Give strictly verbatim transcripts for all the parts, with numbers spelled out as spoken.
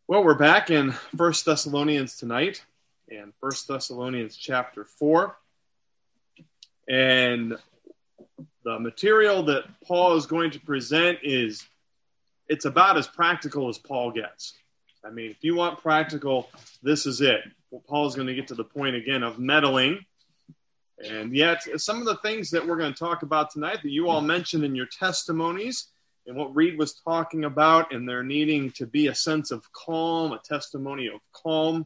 Well, we're back in First Thessalonians tonight, and First Thessalonians chapter four. And the material that Paul is going to present is, it's about as practical as Paul gets. I mean, if you want practical, this is it. Well, Paul's going to get to the point again of meddling. And yet, some of the things that we're going to talk about tonight that you all mentioned in your testimonies, and what Reed was talking about, and there needing to be a sense of calm, a testimony of calm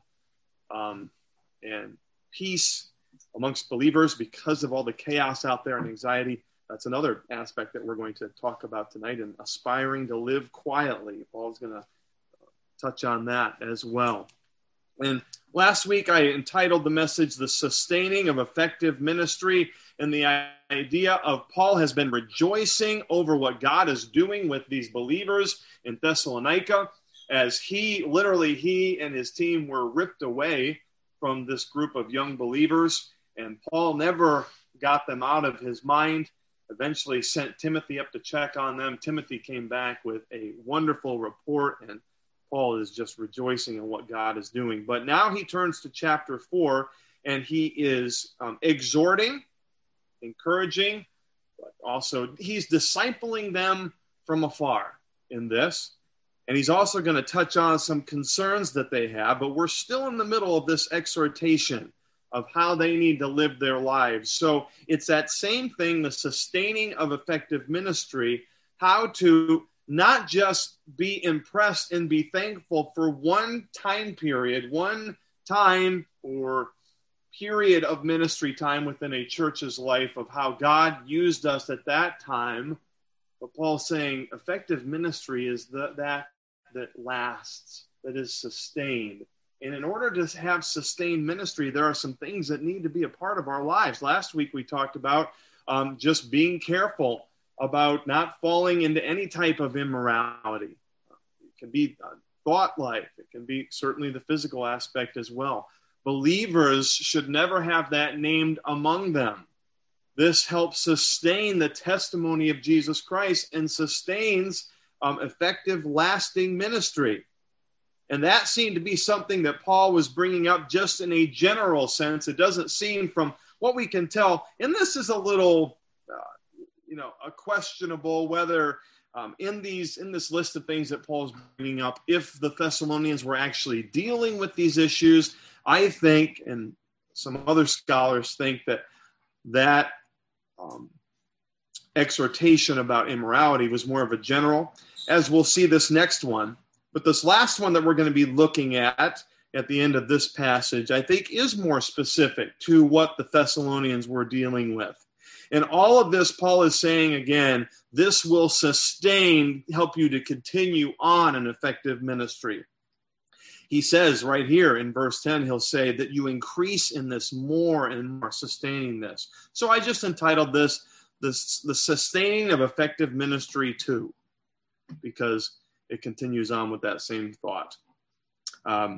um, and peace amongst believers because of all the chaos out there and anxiety. That's another aspect that we're going to talk about tonight, and aspiring to live quietly. Paul's going to touch on that as well. And last week I entitled the message, The Sustaining of Effective Ministry, and the idea of Paul has been rejoicing over what God is doing with these believers in Thessalonica, as he, literally he and his team were ripped away from this group of young believers, and Paul never got them out of his mind, eventually sent Timothy up to check on them. Timothy came back with a wonderful report, and Paul is just rejoicing in what God is doing. But now he turns to chapter four, and he is um, exhorting, encouraging, but also he's discipling them from afar in this. And he's also going to touch on some concerns that they have, but we're still in the middle of this exhortation of how they need to live their lives. So it's that same thing, the sustaining of effective ministry, how to not just be impressed and be thankful for one time period, one time or period of ministry time within a church's life of how God used us at that time. But Paul's saying effective ministry is the, that that lasts, that is sustained. And in order to have sustained ministry, there are some things that need to be a part of our lives. Last week we talked about um, just being careful about not falling into any type of immorality. It can be thought life. It can be certainly the physical aspect as well. Believers should never have that named among them. This helps sustain the testimony of Jesus Christ and sustains um, effective, lasting ministry. And that seemed to be something that Paul was bringing up just in a general sense. It doesn't seem from what we can tell, and this is a little, uh, you know, a questionable whether um, in these in this list of things that Paul's bringing up, if the Thessalonians were actually dealing with these issues. I think, and some other scholars think, that that um, exhortation about immorality was more of a general, as we'll see this next one. But this last one that we're going to be looking at at the end of this passage, I think is more specific to what the Thessalonians were dealing with. And all of this, Paul is saying again, this will sustain, help you to continue on an effective ministry. He says right here in verse ten, he'll say that you increase in this more and more, sustaining this. So I just entitled this, this the sustaining of effective ministry too, because it continues on with that same thought. Um,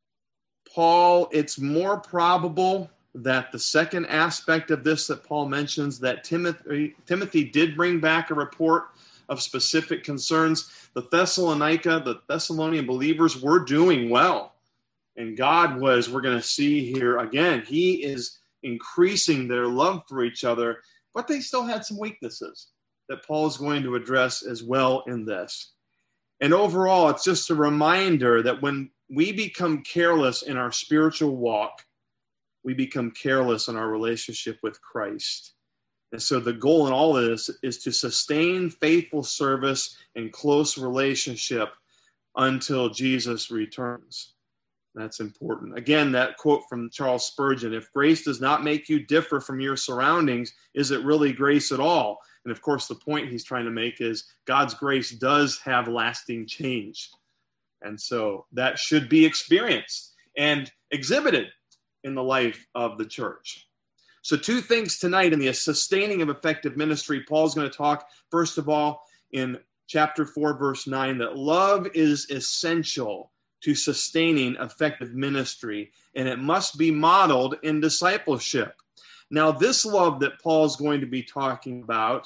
Paul, it's more probable that the second aspect of this that Paul mentions, that Timothy, Timothy did bring back a report of specific concerns. The Thessalonica, the Thessalonian believers were doing well. And God was, we're going to see here again, he is increasing their love for each other, but they still had some weaknesses that Paul is going to address as well in this. And overall, it's just a reminder that when we become careless in our spiritual walk, we become careless in our relationship with Christ. And so the goal in all of this is to sustain faithful service and close relationship until Jesus returns. That's important. Again, that quote from Charles Spurgeon, if grace does not make you differ from your surroundings, is it really grace at all? And of course, the point he's trying to make is God's grace does have lasting change. And so that should be experienced and exhibited in the life of the church. So two things tonight in the sustaining of effective ministry. Paul's going to talk, first of all, in chapter four, verse nine, that love is essential to sustaining effective ministry, and it must be modeled in discipleship. Now, this love that Paul's going to be talking about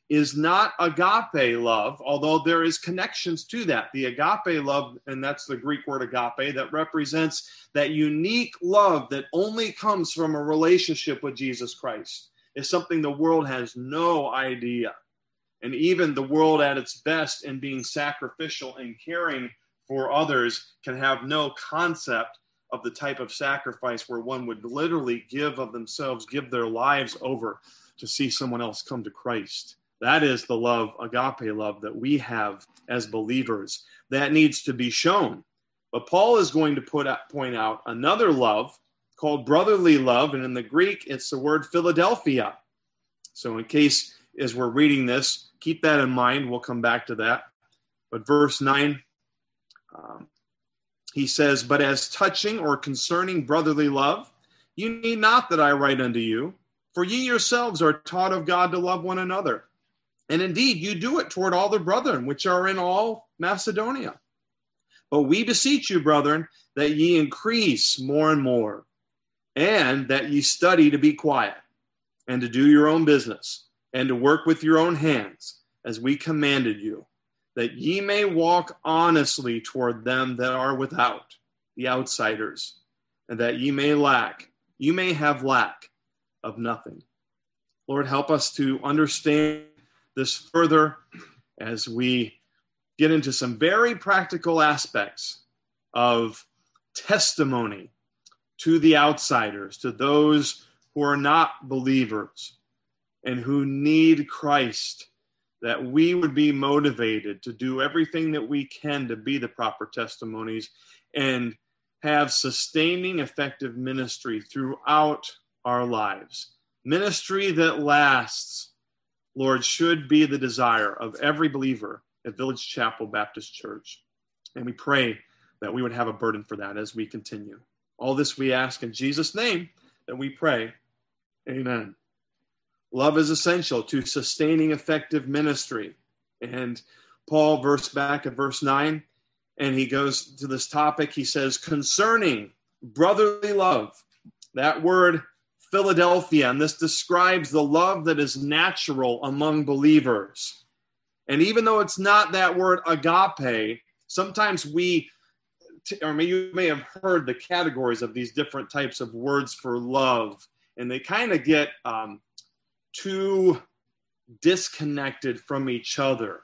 is not agape love, although there is connections to that. The agape love, and that's the Greek word agape, that represents that unique love that only comes from a relationship with Jesus Christ, is something the world has no idea. And even the world at its best in being sacrificial and caring for others can have no concept of the type of sacrifice where one would literally give of themselves, give their lives over to see someone else come to Christ. That is the love, agape love, that we have as believers. That needs to be shown. But Paul is going to put out, point out another love called brotherly love, and in the Greek, it's the word Philadelphia. So in case, as we're reading this, keep that in mind. We'll come back to that. But verse nine, um, he says, "But as touching or concerning brotherly love, you need not that I write unto you, for ye yourselves are taught of God to love one another. And indeed, you do it toward all the brethren which are in all Macedonia. But we beseech you, brethren, that ye increase more and more, and that ye study to be quiet, and to do your own business, and to work with your own hands, as we commanded you, that ye may walk honestly toward them that are without, the outsiders, and that ye may lack, you may have lack of nothing." Lord, help us to understand this further as we get into some very practical aspects of testimony to the outsiders, to those who are not believers and who need Christ, that we would be motivated to do everything that we can to be the proper testimonies and have sustaining, effective ministry throughout our lives. Ministry that lasts, Lord, should be the desire of every believer at Village Chapel Baptist Church. And we pray that we would have a burden for that as we continue. All this we ask in Jesus' name that we pray. Amen. Love is essential to sustaining effective ministry. And Paul, verse back at verse nine, and he goes to this topic. He says, concerning brotherly love, that word Philadelphia, and this describes the love that is natural among believers. And even though it's not that word agape, sometimes we, or you may have heard the categories of these different types of words for love, and they kind of get um, too disconnected from each other.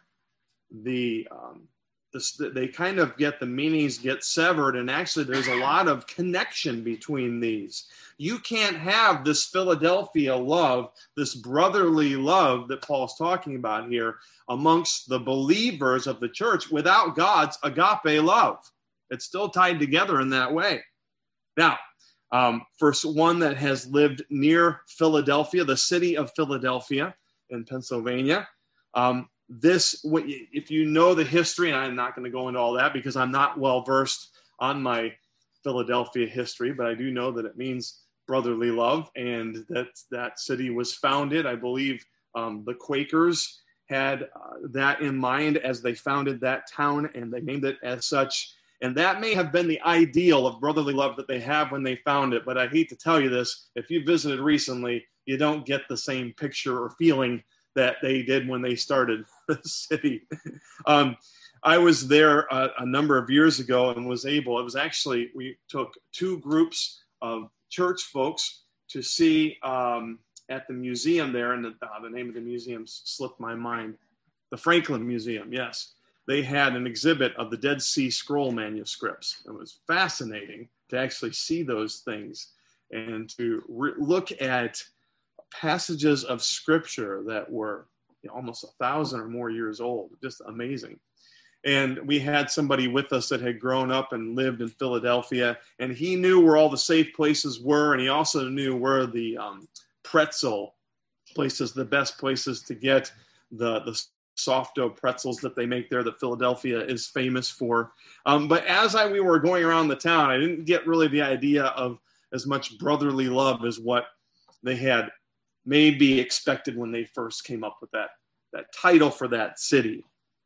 The um, this, they kind of get, the meanings get severed, and actually there's a lot of connection between these. You can't have this Philadelphia love, this brotherly love that Paul's talking about here amongst the believers of the church without God's agape love. It's still tied together in that way. Now, um, for one that has lived near Philadelphia, the city of Philadelphia in Pennsylvania, um, this, if you know the history, and I'm not going to go into all that because I'm not well versed on my Philadelphia history, but I do know that it means brotherly love, and that that city was founded. I believe um, the Quakers had uh, that in mind as they founded that town, and they named it as such. And that may have been the ideal of brotherly love that they have when they found it. But I hate to tell you this, if you visited recently, you don't get the same picture or feeling that they did when they started the city. Um, I was there a, a number of years ago and was able, it was actually, we took two groups of church folks to see um, at the museum there, and the, uh, the name of the museum slipped my mind, the Franklin Museum, yes. They had an exhibit of the Dead Sea Scroll manuscripts. It was fascinating to actually see those things and to re- look at passages of scripture that were, you know, almost a thousand or more years old. Just amazing. And we had somebody with us that had grown up and lived in Philadelphia, and he knew where all the safe places were, and he also knew where the um, pretzel places, the best places to get the the soft dough pretzels that they make there that Philadelphia is famous for. Um, but as I we were going around the town, I didn't get really the idea of as much brotherly love as what they had maybe expected when they first came up with that, that title for that city.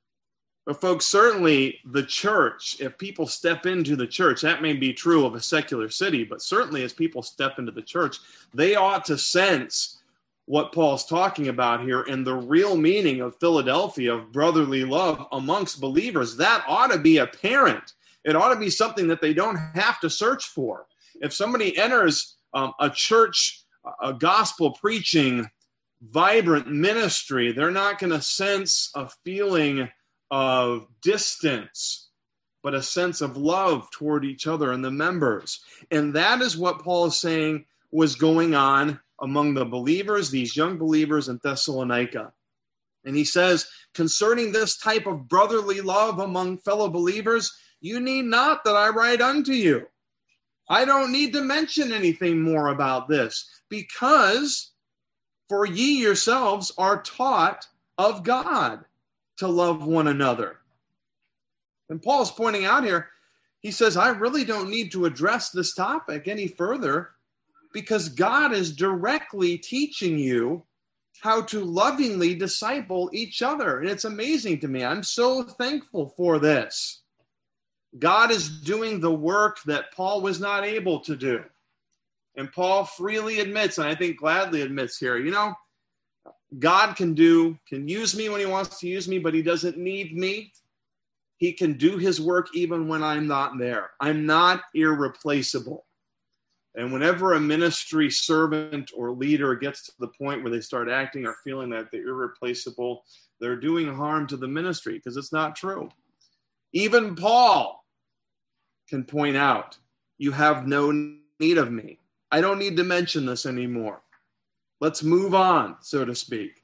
But folks, certainly the church, if people step into the church, that may be true of a secular city, but certainly as people step into the church, they ought to sense what Paul's talking about here and the real meaning of Philadelphia, of brotherly love amongst believers. That ought to be apparent. It ought to be something that they don't have to search for. If somebody enters um, a church, a gospel preaching, vibrant ministry, they're not going to sense a feeling of distance, but a sense of love toward each other and the members. And that is what Paul is saying was going on among the believers, these young believers in Thessalonica. And he says, concerning this type of brotherly love among fellow believers, you need not that I write unto you. I don't need to mention anything more about this, because for ye yourselves are taught of God to love one another. And Paul's pointing out here, he says, I really don't need to address this topic any further, because God is directly teaching you how to lovingly disciple each other. And it's amazing to me. I'm so thankful for this. God is doing the work that Paul was not able to do. And Paul freely admits, and I think gladly admits here, you know, God can do, can use me when he wants to use me, but he doesn't need me. He can do his work even when I'm not there. I'm not irreplaceable. And whenever a ministry servant or leader gets to the point where they start acting or feeling that they're irreplaceable, they're doing harm to the ministry, because it's not true. Even Paul can point out, you have no need of me. I don't need to mention this anymore. Let's move on, so to speak.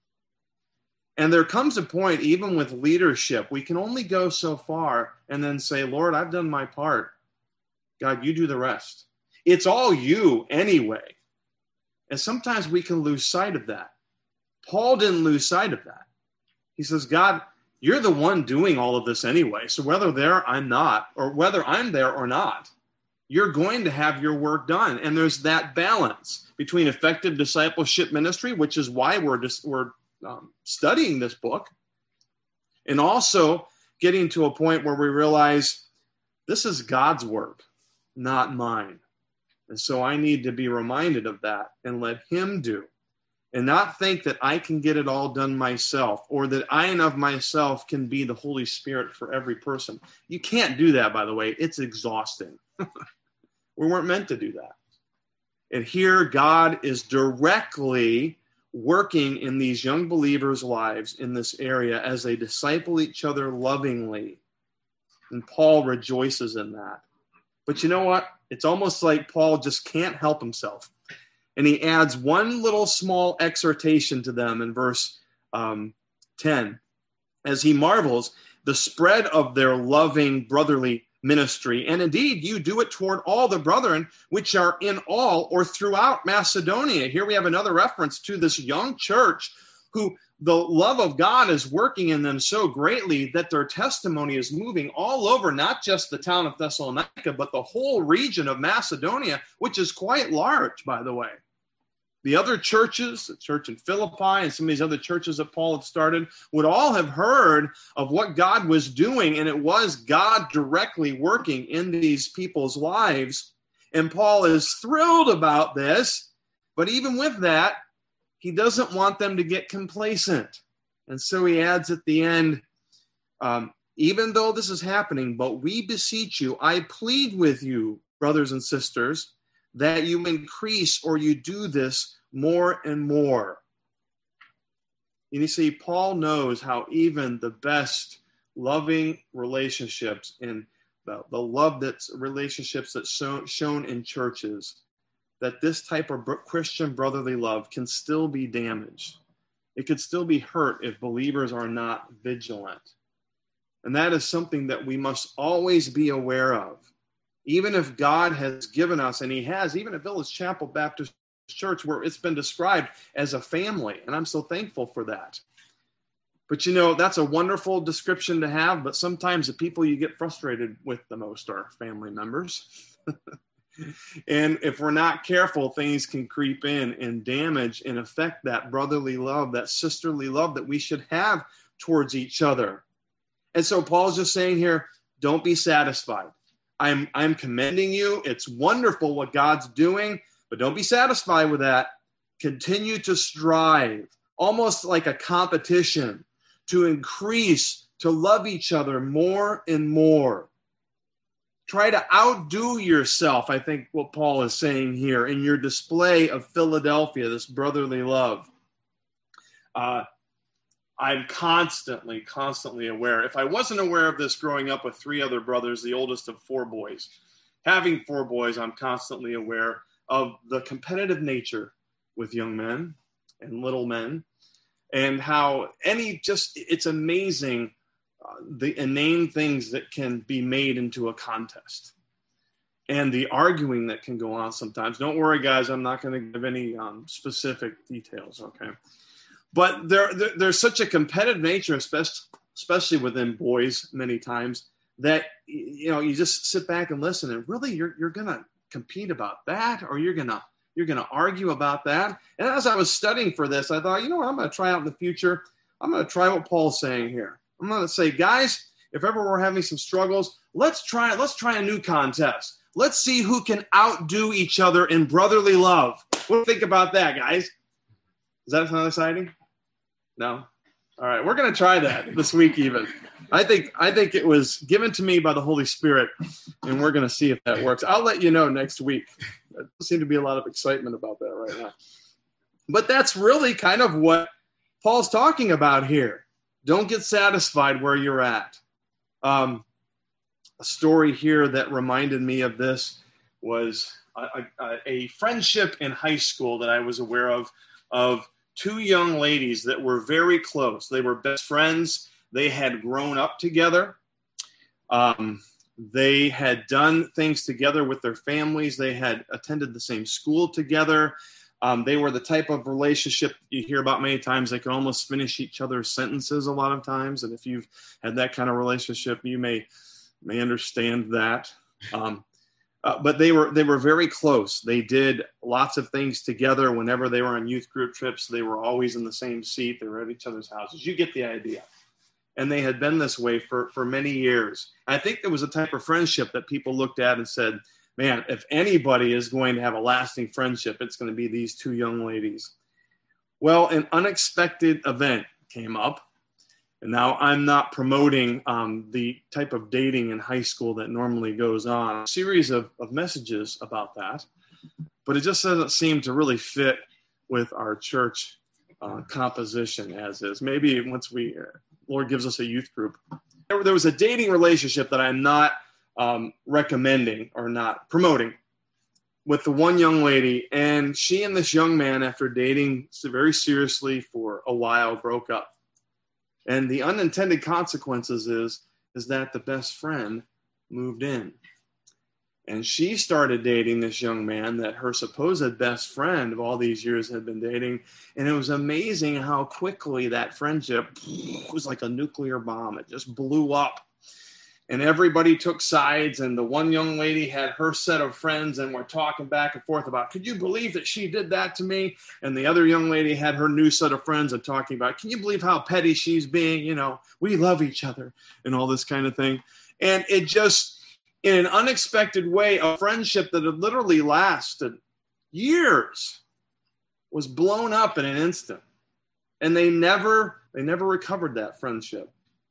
And there comes a point, even with leadership, we can only go so far and then say, Lord, I've done my part. God, you do the rest. It's all you anyway. And sometimes we can lose sight of that. Paul didn't lose sight of that. He says, God, you're the one doing all of this anyway. So whether there I'm not, or whether I'm there or not, you're going to have your work done. And there's that balance between effective discipleship ministry, which is why we're just, we're um, studying this book, and also getting to a point where we realize this is God's work, not mine. And so I need to be reminded of that and let him do, and not think that I can get it all done myself, or that I and of myself can be the Holy Spirit for every person. You can't do that, by the way. It's exhausting. We weren't meant to do that. And here God is directly working in these young believers' lives in this area as they disciple each other lovingly. And Paul rejoices in that. But you know what? It's almost like Paul just can't help himself. And he adds one little small exhortation to them in verse um, ten. As he marvels, the spread of their loving brotherly ministry. And indeed, you do it toward all the brethren which are in all or throughout Macedonia. Here we have another reference to this young church who the love of God is working in them so greatly that their testimony is moving all over, not just the town of Thessalonica, but the whole region of Macedonia, which is quite large, by the way. The other churches, the church in Philippi and some of these other churches that Paul had started, would all have heard of what God was doing, and it was God directly working in these people's lives. And Paul is thrilled about this, but even with that, he doesn't want them to get complacent. And so he adds at the end, um, even though this is happening, but we beseech you, I plead with you, brothers and sisters, that you increase or you do this more and more. And you see, Paul knows how even the best loving relationships and the, the love that's relationships that's shown, shown in churches, that this type of Christian brotherly love can still be damaged. It could still be hurt if believers are not vigilant. And that is something that we must always be aware of. Even if God has given us, and he has, even at Village Chapel Baptist Church, where it's been described as a family, and I'm so thankful for that. But you know, that's a wonderful description to have, but sometimes the people you get frustrated with the most are family members. And if we're not careful, things can creep in and damage and affect that brotherly love, that sisterly love that we should have towards each other. And so Paul's just saying here, don't be satisfied. I'm, I'm commending you. It's wonderful what God's doing, but don't be satisfied with that. continue to strive, almost like a competition, to increase, to love each other more and more. Try to outdo yourself, I think what Paul is saying here, in your display of Philadelphia, this brotherly love. Uh, I'm constantly, constantly aware. If I wasn't aware of this growing up with three other brothers, the oldest of four boys, having four boys, I'm constantly aware of the competitive nature with young men and little men, and how any just, it's amazing uh, the inane things that can be made into a contest and the arguing that can go on sometimes. Don't worry, guys, I'm not going to give any um, specific details, okay? But there, there, there's such a competitive nature, especially, especially within boys many times, that, you know, you just sit back and listen, and really you're you're going to compete about that, or you're going to you're going to argue about that. And as I was studying for this, I thought, you know what, I'm going to try out in the future. I'm going to try what Paul's saying here. I'm going to say, guys, if ever we're having some struggles, let's try let's try a new contest. Let's see who can outdo each other in brotherly love. What do you think about that, guys? Does that sound exciting? No? All right, we're going to try that this week even. I think I think it was given to me by the Holy Spirit, and we're going to see if that works. I'll let you know next week. There seems to be a lot of excitement about that right now. But that's really kind of what Paul's talking about here. Don't get satisfied where you're at. Um, a story here that reminded me of this was a, a, a friendship in high school that I was aware of, of two young ladies that were very close. They were best friends. They had grown up together. Um, they had done things together with their families. They had attended the same school together. Um, they were the type of relationship you hear about many times. They can almost finish each other's sentences a lot of times. And if you've had that kind of relationship, you may may understand that. Um, uh, but they were they were very close. They did lots of things together. Whenever they were on youth group trips, they were always in the same seat. They were at each other's houses. You get the idea. And they had been this way for, for many years. I think there was a type of friendship that people looked at and said, man, if anybody is going to have a lasting friendship, it's going to be these two young ladies. Well, an unexpected event came up. And now I'm not promoting um, the type of dating in high school that normally goes on. A series of, of messages about that. But it just doesn't seem to really fit with our church uh, composition as is. Maybe once we... Uh, Lord gives us a youth group. There, there was a dating relationship that I'm not um, recommending or not promoting with the one young lady, and she and this young man, after dating very seriously for a while, broke up. And the unintended consequences is, is that the best friend moved in. And she started dating this young man that her supposed best friend of all these years had been dating. And it was amazing how quickly that friendship was like a nuclear bomb. It just blew up. And everybody took sides. And the one young lady had her set of friends and were talking back and forth about, could you believe that she did that to me? And the other young lady had her new set of friends and talking about, can you believe how petty she's being? You know, we love each other and all this kind of thing. And it just... in an unexpected way, a friendship that had literally lasted years was blown up in an instant. And they never, they never recovered that friendship.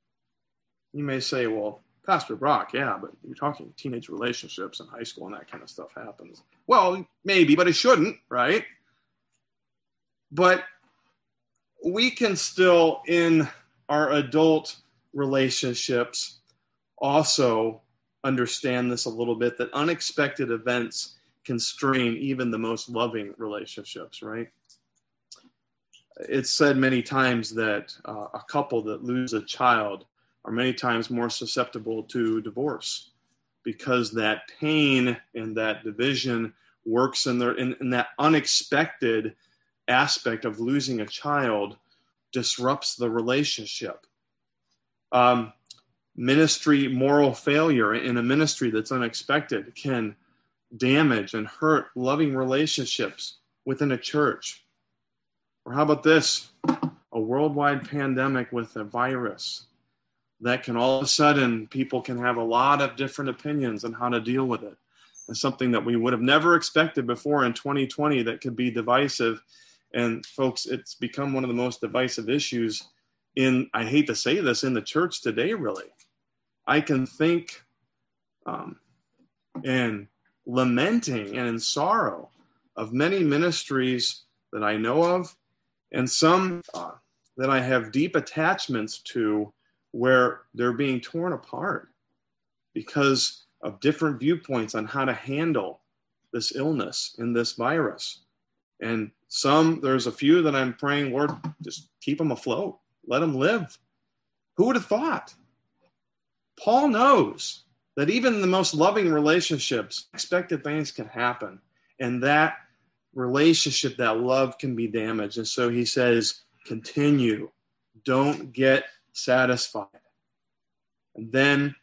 You may say, well, Pastor Brock, yeah, but you're talking teenage relationships in high school and that kind of stuff happens. Well, maybe, but it shouldn't, right? But we can still, in our adult relationships, also understand this a little bit, that unexpected events can strain even the most loving relationships, right? It's said many times that uh, a couple that lose a child are many times more susceptible to divorce because that pain and that division works in, their, in, in that unexpected aspect of losing a child disrupts the relationship. Um, Ministry moral failure in a ministry that's unexpected can damage and hurt loving relationships within a church. Or how about this? A worldwide pandemic with a virus that can all of a sudden, people can have a lot of different opinions on how to deal with it. It's something that we would have never expected before in twenty twenty that could be divisive And folks, it's become one of the most divisive issues in, I hate to say this, in the church today, really. I can think um, and lamenting and in sorrow of many ministries that I know of, and some uh, that I have deep attachments to, where they're being torn apart because of different viewpoints on how to handle this illness and this virus. And some, there's a few that I'm praying, Lord, just keep them afloat. Let them live. Who would have thought? Paul knows that even in the most loving relationships, unexpected things can happen. And that relationship, that love can be damaged. And so he says, continue. Don't get satisfied. And then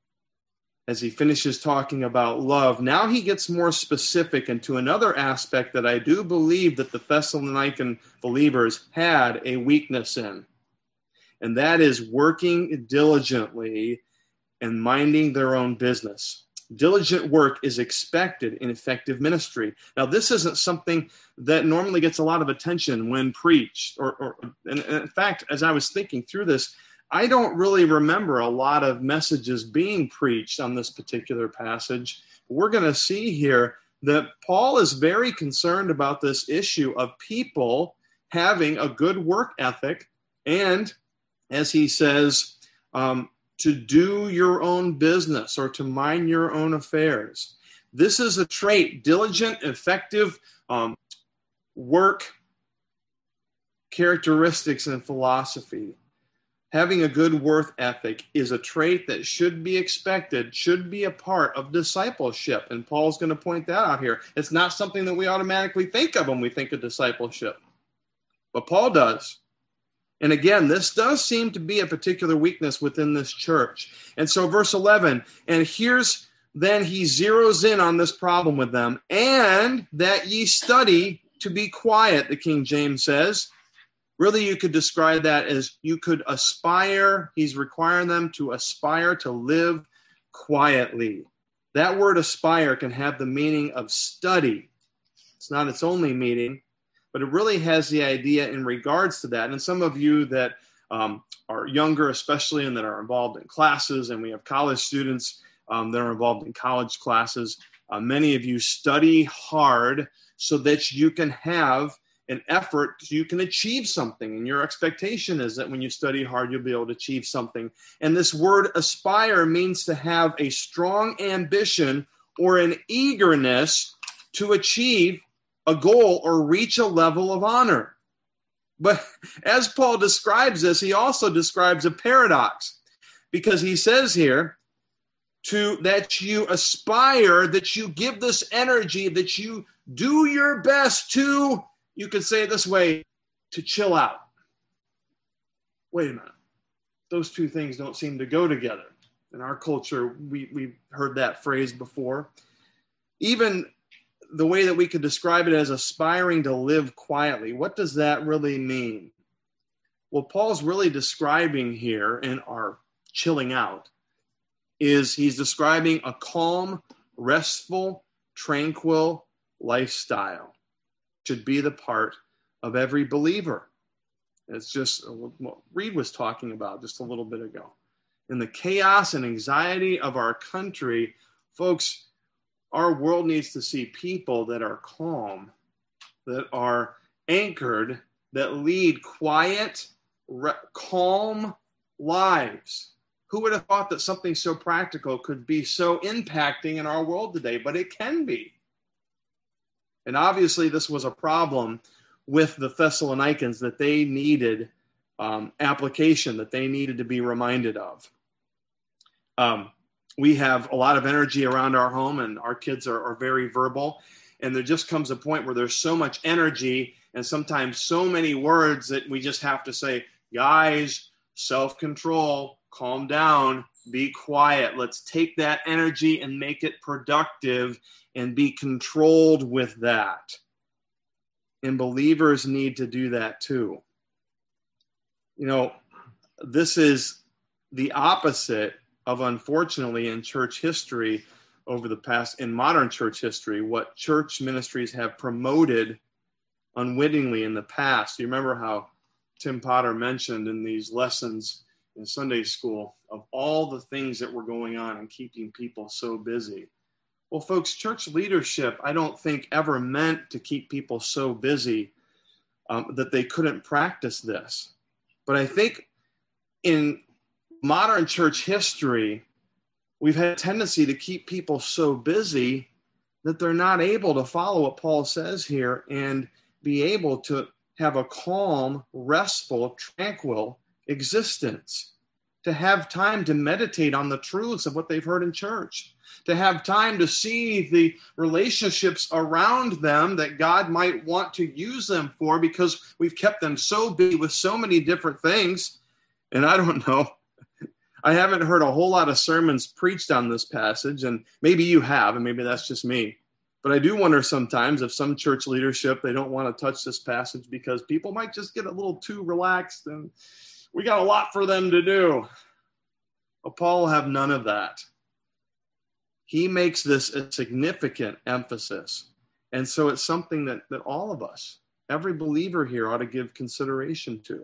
as he finishes talking about love, now he gets more specific into another aspect that I do believe that the Thessalonican believers had a weakness in. And that is working diligently and minding their own business. Diligent work is expected in effective ministry. Now, this isn't something that normally gets a lot of attention when preached. Or, or and in fact, as I was thinking through this, I don't really remember a lot of messages being preached on this particular passage. We're going to see here that Paul is very concerned about this issue of people having a good work ethic and, as he says, um, to do your own business or to mind your own affairs. This is a trait, diligent, effective um, work characteristics and philosophy. Having a good work ethic is a trait that should be expected, should be a part of discipleship. And Paul's going to point that out here. It's not something that we automatically think of when we think of discipleship. But Paul does. And again, this does seem to be a particular weakness within this church. And so verse eleven, and here's, then he zeroes in on this problem with them, and that ye study to be quiet, the King James says. Really, you could describe that as you could aspire. He's requiring them to aspire to live quietly. That word aspire can have the meaning of study. It's not its only meaning, but it really has the idea in regards to that. And some of you that um, are younger, especially, and that are involved in classes, and we have college students um, that are involved in college classes, uh, many of you study hard so that you can have an effort, you can achieve something. And your expectation is that when you study hard, you'll be able to achieve something. And this word aspire means to have a strong ambition or an eagerness to achieve a goal or reach a level of honor. But as Paul describes this, he also describes a paradox, because he says here to that you aspire, that you give this energy, that you do your best to, you could say it this way, to chill out. Wait a minute. Those two things don't seem to go together. In our culture, we, we've heard that phrase before. Even the way that we could describe it as aspiring to live quietly, what does that really mean? Well, Paul's really describing here in our chilling out is he's describing a calm, restful, tranquil lifestyle. Should be the part of every believer. It's just what Reed was talking about just a little bit ago. In the chaos and anxiety of our country, folks, our world needs to see people that are calm, that are anchored, that lead quiet, re- calm lives. Who would have thought that something so practical could be so impacting in our world today? But it can be. And obviously this was a problem with the Thessalonians that they needed um, application, that they needed to be reminded of. Um, we have a lot of energy around our home, and our kids are, are very verbal. And there just comes a point where there's so much energy and sometimes so many words that we just have to say, guys, self-control, calm down, be quiet. Let's take that energy and make it productive and be controlled with that. And believers need to do that too. You know, this is the opposite of, unfortunately, in church history over the past, in modern church history, what church ministries have promoted, unwittingly in the past. You remember how Tim Potter mentioned in these lessons in Sunday school of all the things that were going on and keeping people so busy. Well, folks, church leadership, I don't think ever meant to keep people so busy um, that they couldn't practice this. But I think in modern church history, we've had a tendency to keep people so busy that they're not able to follow what Paul says here and be able to have a calm, restful, tranquil existence, to have time to meditate on the truths of what they've heard in church, to have time to see the relationships around them that God might want to use them for, because we've kept them so busy with so many different things. And I don't know, I haven't heard a whole lot of sermons preached on this passage, and maybe you have, and maybe that's just me. But I do wonder sometimes if some church leadership, they don't want to touch this passage because people might just get a little too relaxed and we got a lot for them to do. Well, Paul will have none of that. He makes this a significant emphasis. And so it's something that, that all of us, every believer here, ought to give consideration to.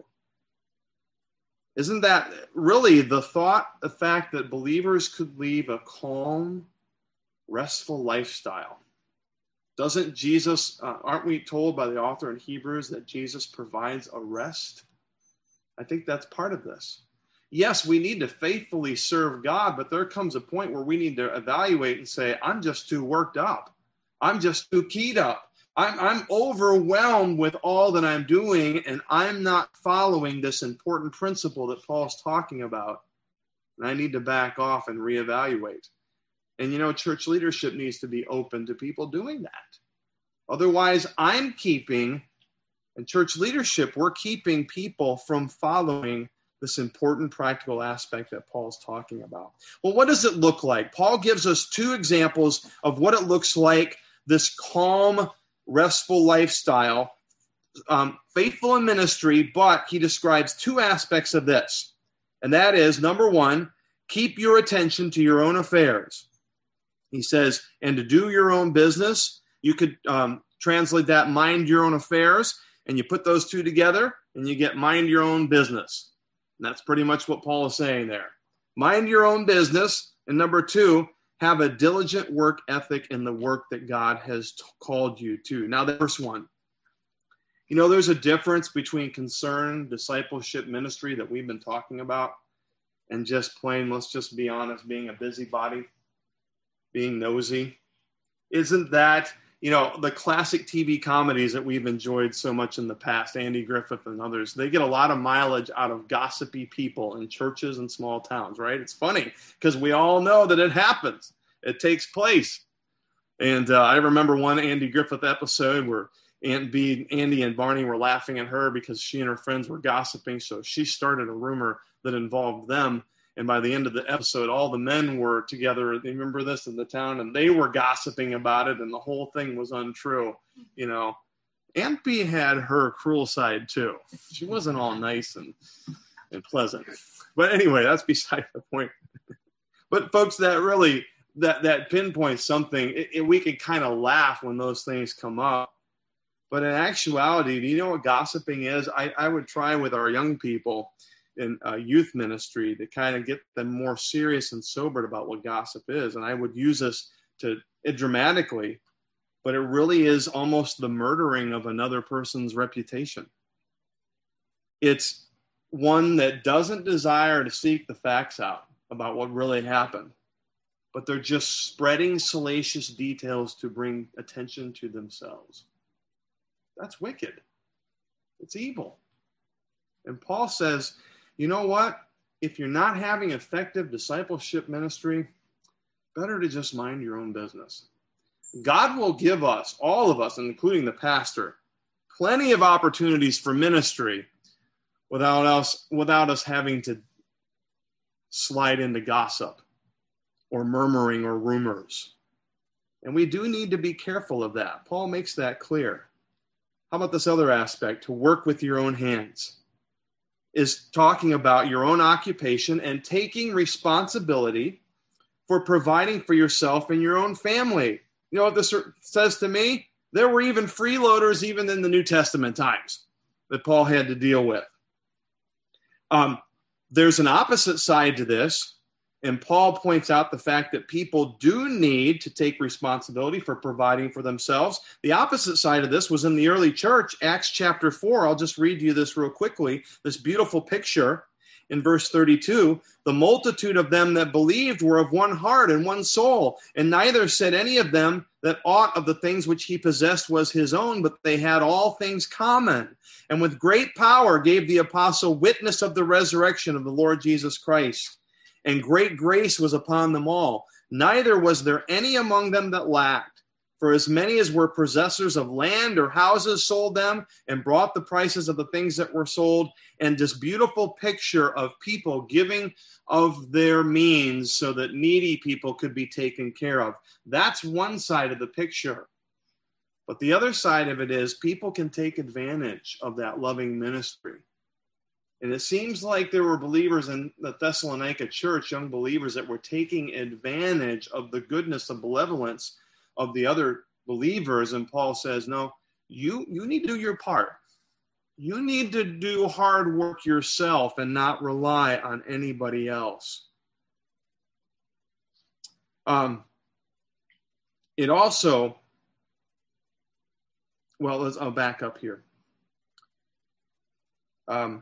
Isn't that really the thought, the fact that believers could lead a calm, restful lifestyle? Doesn't Jesus, uh, aren't we told by the author in Hebrews that Jesus provides a rest? I think that's part of this. Yes, we need to faithfully serve God, but there comes a point where we need to evaluate and say, I'm just too worked up. I'm just too keyed up. I'm, I'm overwhelmed with all that I'm doing, and I'm not following this important principle that Paul's talking about. And I need to back off and reevaluate. And, you know, church leadership needs to be open to people doing that. Otherwise, I'm keeping, and church leadership, we're keeping people from following this important practical aspect that Paul's talking about. Well, what does it look like? Paul gives us two examples of what it looks like, this calm, restful lifestyle, um, faithful in ministry, but he describes two aspects of this. And that is, number one, keep your attention to your own affairs. He says, and to do your own business. You could um, translate that, mind your own affairs, and you put those two together, and you get mind your own business. And that's pretty much what Paul is saying there. Mind your own business. And number two, have a diligent work ethic in the work that God has t- called you to. Now, the first one, you know, there's a difference between concerned discipleship ministry that we've been talking about and just plain, let's just be honest, being a busybody, being nosy. Isn't that, you know, the classic T V comedies that we've enjoyed so much in the past, Andy Griffith and others, they get a lot of mileage out of gossipy people in churches and small towns, right? It's funny because we all know that it happens. It takes place. And uh, I remember one Andy Griffith episode where Aunt B, Andy and Barney were laughing at her because she and her friends were gossiping. So she started a rumor that involved them. And by the end of the episode, all the men were together. They remember this in the town, and they were gossiping about it, and the whole thing was untrue. You know, Aunt B had her cruel side too. She wasn't all nice and and pleasant. But anyway, that's beside the point. But folks, that really that that pinpoints something. It, it, we can kind of laugh when those things come up. But in actuality, do you know what gossiping is? I, I would try with our young people in uh, youth ministry to kind of get them more serious and sobered about what gossip is. And I would use this to it dramatically, but it really is almost the murdering of another person's reputation. It's one that doesn't desire to seek the facts out about what really happened, but they're just spreading salacious details to bring attention to themselves. That's wicked. It's evil. And Paul says, you know what? If you're not having effective discipleship ministry, better to just mind your own business. God will give us, all of us, including the pastor, plenty of opportunities for ministry without us, without us having to slide into gossip or murmuring or rumors. And we do need to be careful of that. Paul makes that clear. How about this other aspect, to work with your own hands? Is talking about your own occupation and taking responsibility for providing for yourself and your own family. You know what this says to me? There were even freeloaders even in the New Testament times that Paul had to deal with. Um, there's an opposite side to this. And Paul points out the fact that people do need to take responsibility for providing for themselves. The opposite side of this was in the early church, Acts chapter four. I'll just read you this real quickly, this beautiful picture in verse thirty-two. The multitude of them that believed were of one heart and one soul, and neither said any of them that aught of the things which he possessed was his own, but they had all things common. And with great power gave the apostle witness of the resurrection of the Lord Jesus Christ. And great grace was upon them all. Neither was there any among them that lacked. For as many as were possessors of land or houses sold them and brought the prices of the things that were sold. And this beautiful picture of people giving of their means so that needy people could be taken care of. That's one side of the picture. But the other side of it is people can take advantage of that loving ministry. And it seems like there were believers in the Thessalonica church, young believers, that were taking advantage of the goodness and benevolence of the other believers. And Paul says, no, you, you need to do your part. You need to do hard work yourself and not rely on anybody else. Um, it also, well, let's, I'll back up here. Um,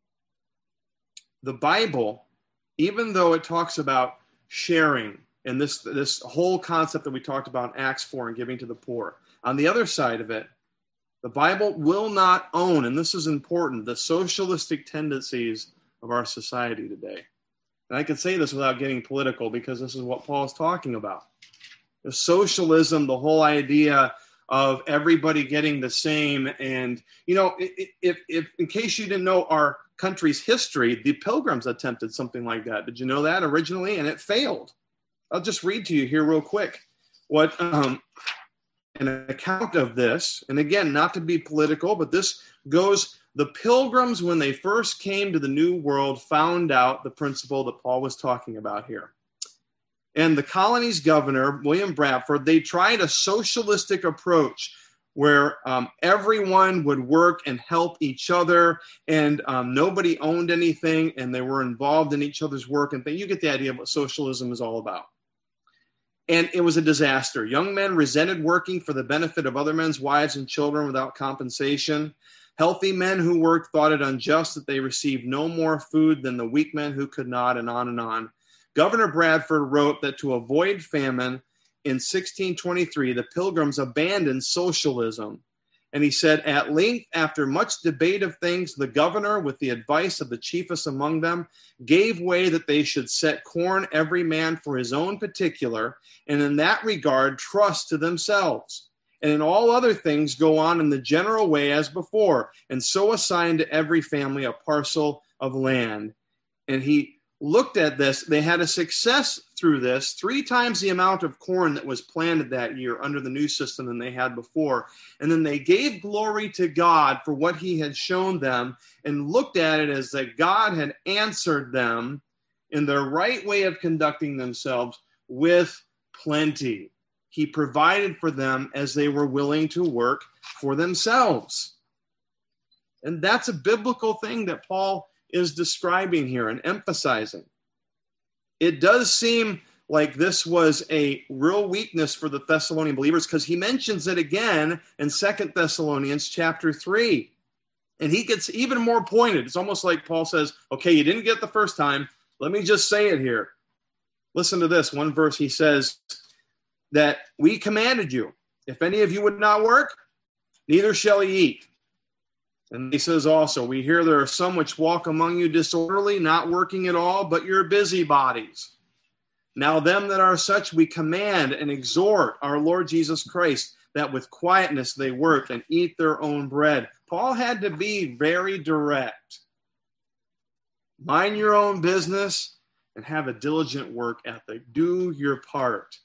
The Bible, even though it talks about sharing and this, this whole concept that we talked about in Acts four and giving to the poor, on the other side of it, the Bible will not own, and this is important, the socialistic tendencies of our society today. And I can say this without getting political because this is what Paul is talking about. The socialism, the whole idea of everybody getting the same. And, you know, if, if, if in case you didn't know our country's history, the Pilgrims attempted something like that. Did you know that originally? And it failed. I'll just read to you here real quick what um, an account of this. And again, not to be political, but this goes, the Pilgrims, when they first came to the New World, found out the principle that Paul was talking about here. And the colony's governor, William Bradford, they tried a socialistic approach where um, everyone would work and help each other, and um, nobody owned anything, and they were involved in each other's work. And you get the idea of what socialism is all about. And it was a disaster. Young men resented working for the benefit of other men's wives and children without compensation. Healthy men who worked thought it unjust that they received no more food than the weak men who could not, and on and on. Governor Bradford wrote that to avoid famine in sixteen twenty-three, the Pilgrims abandoned socialism. And he said, at length, after much debate of things, the governor, with the advice of the chiefest among them, gave way that they should set corn every man for his own particular, and in that regard trust to themselves. And in all other things go on in the general way as before, and so assign to every family a parcel of land. And he looked at this. They had a success through this, three times the amount of corn that was planted that year under the new system than they had before. And then they gave glory to God for what he had shown them and looked at it as that God had answered them in their right way of conducting themselves with plenty. He provided for them as they were willing to work for themselves. And that's a biblical thing that Paul is describing here and emphasizing. It does seem like this was a real weakness for the Thessalonian believers because he mentions it again in Second Thessalonians chapter three. And he gets even more pointed. It's almost like Paul says, okay, you didn't get the first time. Let me just say it here. Listen to this. One verse he says that we commanded you, if any of you would not work, neither shall he eat. And he says also, we hear there are some which walk among you disorderly, not working at all, but you're busybodies. Now them that are such we command and exhort our Lord Jesus Christ, that with quietness they work and eat their own bread. Paul had to be very direct. Mind your own business and have a diligent work ethic. Do your part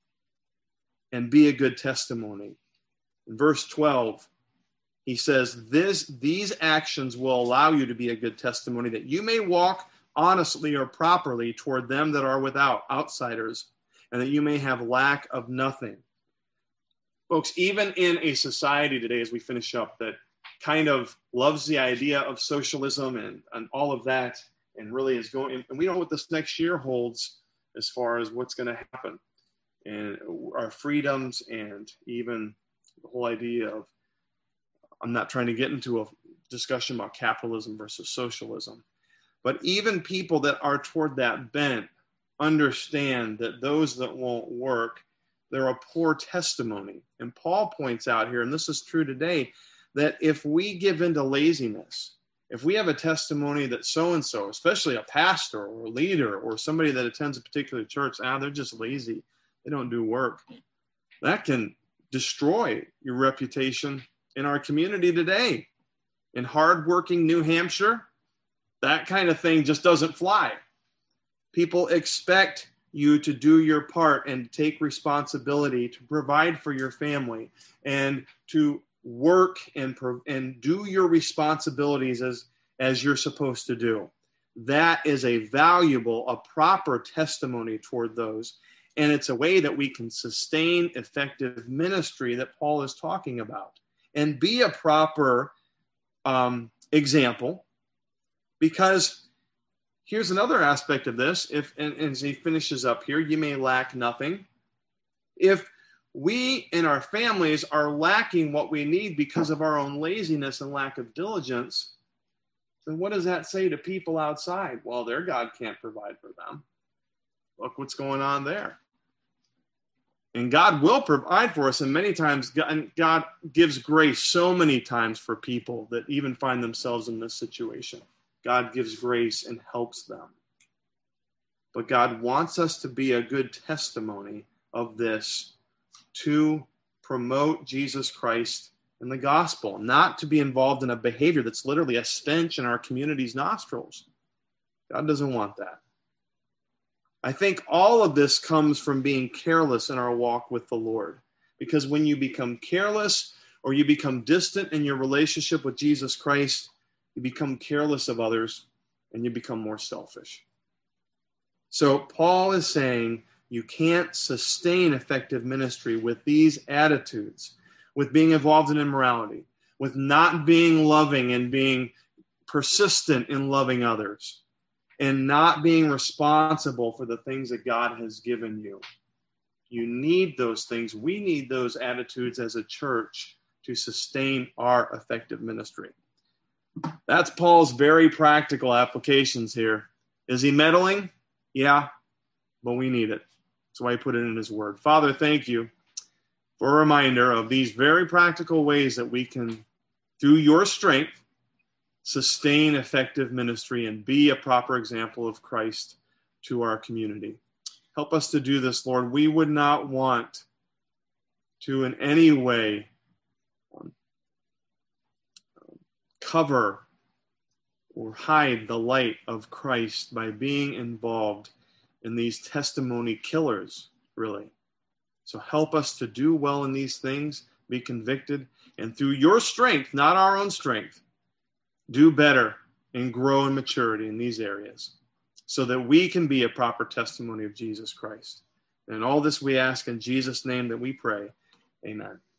and be a good testimony. In verse twelve, he says, this, these actions will allow you to be a good testimony, that you may walk honestly or properly toward them that are without, outsiders, and that you may have lack of nothing. Folks, even in a society today, as we finish up, that kind of loves the idea of socialism and, and all of that, and really is going, and we don't know what this next year holds as far as what's going to happen, and our freedoms, and even the whole idea of, I'm not trying to get into a discussion about capitalism versus socialism, but even people that are toward that bent understand that those that won't work, they're a poor testimony. And Paul points out here, and this is true today, that if we give into laziness, if we have a testimony that so-and-so, especially a pastor or a leader or somebody that attends a particular church, ah, they're just lazy, they don't do work, that can destroy your reputation in our community today. In hardworking New Hampshire, that kind of thing just doesn't fly. People expect you to do your part and take responsibility to provide for your family and to work and and do your responsibilities as, as you're supposed to do. That is a valuable, a proper testimony toward those. And it's a way that we can sustain effective ministry that Paul is talking about and be a proper um, example. Because here's another aspect of this. If, and, and as he finishes up here, you may lack nothing. If we in our families are lacking what we need because of our own laziness and lack of diligence, then what does that say to people outside? Well, their God can't provide for them. Look what's going on there. And God will provide for us. And many times, God, God gives grace so many times for people that even find themselves in this situation. God gives grace and helps them. But God wants us to be a good testimony of this to promote Jesus Christ and the gospel, not to be involved in a behavior that's literally a stench in our community's nostrils. God doesn't want that. I think all of this comes from being careless in our walk with the Lord. Because when you become careless or you become distant in your relationship with Jesus Christ, you become careless of others and you become more selfish. So Paul is saying you can't sustain effective ministry with these attitudes, with being involved in immorality, with not being loving and being persistent in loving others, and not being responsible for the things that God has given you. You need those things. We need those attitudes as a church to sustain our effective ministry. That's Paul's very practical applications here. Is he meddling? Yeah, but we need it. That's why he put it in his word. Father, thank you for a reminder of these very practical ways that we can, through your strength, sustain effective ministry and be a proper example of Christ to our community. Help us to do this, Lord. We would not want to in any way um, cover or hide the light of Christ by being involved in these testimony killers, really. So help us to do well in these things, be convicted, and through your strength, not our own strength, do better and grow in maturity in these areas so that we can be a proper testimony of Jesus Christ. And all this we ask in Jesus' name that we pray. Amen.